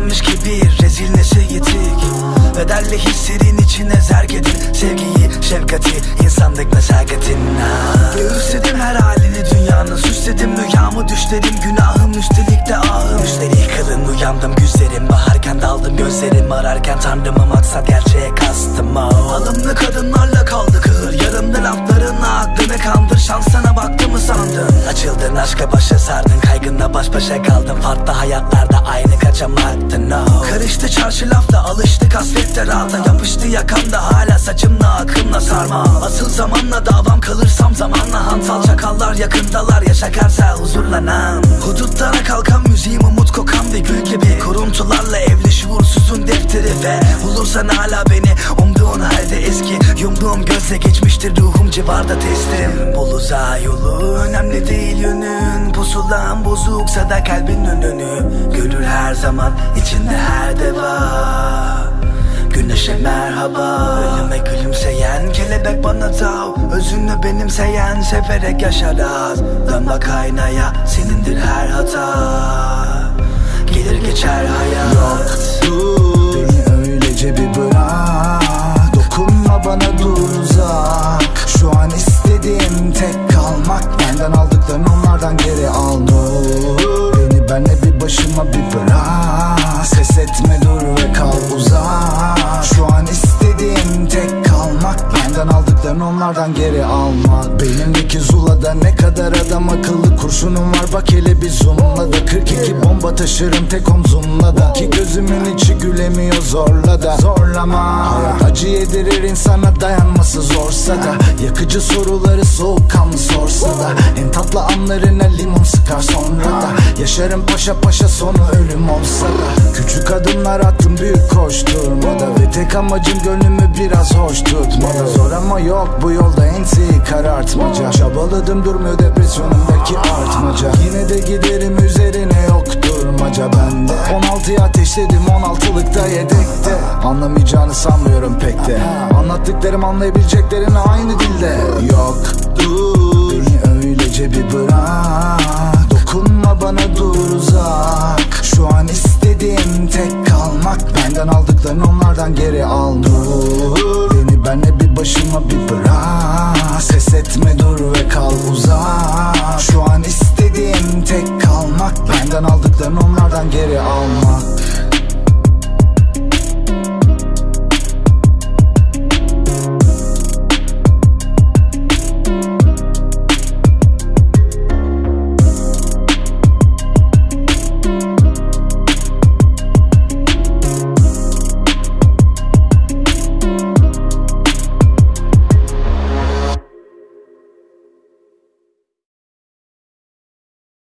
tükenmiş kibir, rezil neşe yitik. Bedelli hislerin içine zerk edin sevgiyi, şefkati, insanlık nezaketini. Göğüsledim her halini dünyanın, süsledim rüyamı düşlerim, günahım üstelik de ahım. Üstelik kılın uyandım güzlerim, baharken daldım gözlerim ararken tanrımı, maksat gerçeğe kastım. Alımlı kadınlarla kaldı kır, yarımda laflarınla aklını kandır. Şansına baktı mı sandın? Açıldın aşka başa sardın, kaygınla baş başa kaldın. Farklı hayatlarda aynı kaçamaktın. Karıştı çarşı lafla, alıştık hasretle rahata. Yapıştı yakamda hala saçımla akımla sarma. Asıl zamanla davam, kalırsam zamanla hantal. Çakallar yakındalar, yaşakarsa huzurlanan. Hudutlara kalkan müziğim, umut kokan bir gül gibi. Kuruntularla evli şuursuzun defteri ve bulursan hala beni umduğun halde eski. Yumduğum gözle geçmiştir ruhum civarda teslim. Bul uzağa yolu, önemli değil yönün. Pusulan bozuksa da kalbin önünü görür her zaman, içinde her deva. Güneşe merhaba, ölüme gülümseyen kelebek bana tav. Özünü benimseyen severek yaşar az. Dön bak aynaya, senindir her hata. Gelir geçer hayat. Yoktur, beni öylece bir bırak. Dokunma bana, dur uzak. Şu an istediğim tek kalmak. Benden aldıklarını onlardan geri alma. Beni benle bir başıma bir bırak. Ses etme, dur ve kal uzak. Şu an istediğim tek kalmak. Benden aldıklarını onlardan geri almak. Beynimdeki zulada ne kadar adam akıllı kurşunum var, bak hele bir zoomla da. 42 bomba taşırım tek omzumla da. Ki gözümün içi gülemiyor zorla da. Zorlama, hayat acı yedirir insana, dayanması zorsa da. Yakıcı soruları soğukkanlı sorsa da. En tatlı anlarına limon sıkar sonra da. Yaşarım paşa paşa, sonu ölüm olsa da. Küçük adımlar attım büyük koşturmada. Ve tek amacım gönlümü biraz hoş tutmada. Zor ama yok bu yolda enseyi karartmaca. Çabaladım durmuyor depresyonumdaki artmaca. Yine de giderim üzerine, yok durmaca bende. 16'ya ateşledim, 16'lıkta yedekte. Anlamayacağını sanmıyorum pek de. Anlattıklarım anlayabileceklerin aynı dilde. Yoktur, beni öylece bir bırak. Dokunma bana, dur uzak. Şu an istediğim tek kalmak. Benden aldıklarını onlardan geri alma. Beni benle bir başıma bir bırak. Ses etme, dur ve kal uzak. Şu an istediğim tek kalmak. Benden aldıklarını onlardan geri almak.